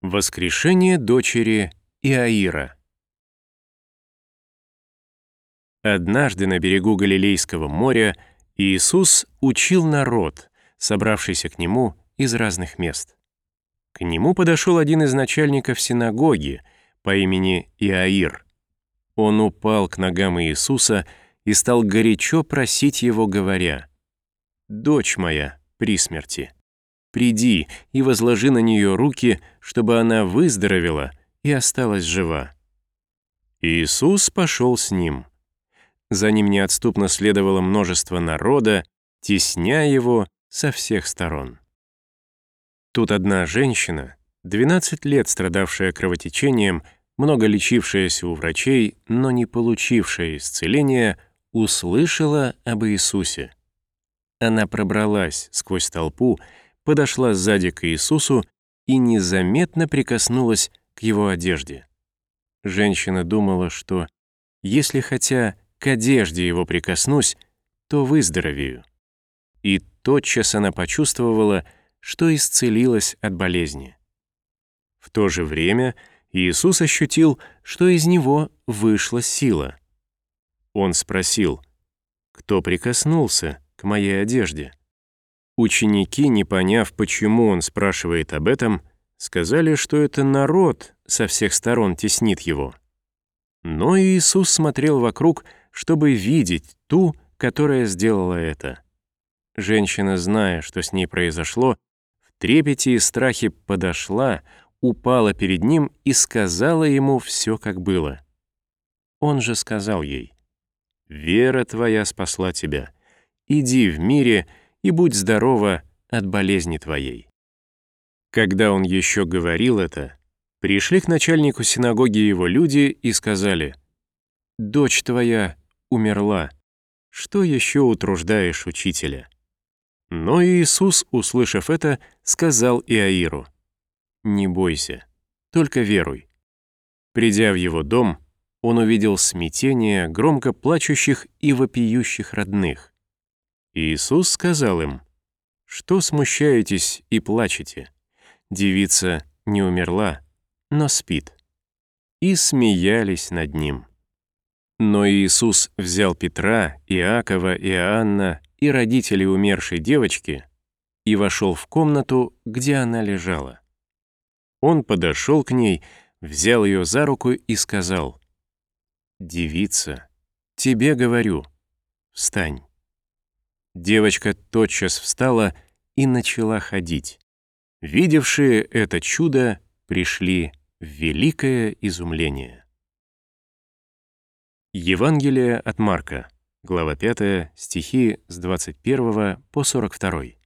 Воскрешение дочери Иаира. Однажды на берегу Галилейского моря Иисус учил народ, собравшийся к Нему из разных мест. К Нему подошел один из начальников синагоги по имени Иаир. Он упал к ногам Иисуса и стал горячо просить Его, говоря: «Дочь моя при смерти. Приди и возложи на нее руки, чтобы она выздоровела и осталась жива». Иисус пошел с ним. За ним неотступно следовало множество народа, тесня его со всех сторон. Тут одна женщина, 12 лет страдавшая кровотечением, много лечившаяся у врачей, но не получившая исцеления, услышала об Иисусе. Она пробралась сквозь толпу, подошла сзади к Иисусу и незаметно прикоснулась к Его одежде. Женщина думала, что если хотя к одежде Его прикоснусь, то выздоровею. И тотчас она почувствовала, что исцелилась от болезни. В то же время Иисус ощутил, что из Него вышла сила. Он спросил: «Кто прикоснулся к моей одежде?» Ученики, не поняв, почему он спрашивает об этом, сказали, что это народ со всех сторон теснит его. Но Иисус смотрел вокруг, чтобы видеть ту, которая сделала это. Женщина, зная, что с ней произошло, в трепете и страхе подошла, упала перед ним и сказала ему все, как было. Он же сказал ей: «Вера твоя спасла тебя. Иди в мире и будь здорова от болезни твоей». Когда он еще говорил это, пришли к начальнику синагоги его люди и сказали: «Дочь твоя умерла. Что еще утруждаешь учителя?» Но Иисус, услышав это, сказал Иаиру: «Не бойся, только веруй». Придя в его дом, он увидел смятение громко плачущих и вопиющих родных. Иисус сказал им: «Что смущаетесь и плачете? Девица не умерла, но спит». И смеялись над ним. Но Иисус взял Петра, Иакова, Иоанна и родителей умершей девочки и вошел в комнату, где она лежала. Он подошел к ней, взял ее за руку и сказал: «Девица, тебе говорю, встань». Девочка тотчас встала и начала ходить. Видевшие это чудо пришли в великое изумление. Евангелие от Марка, глава 5, стихи с 21 по 42.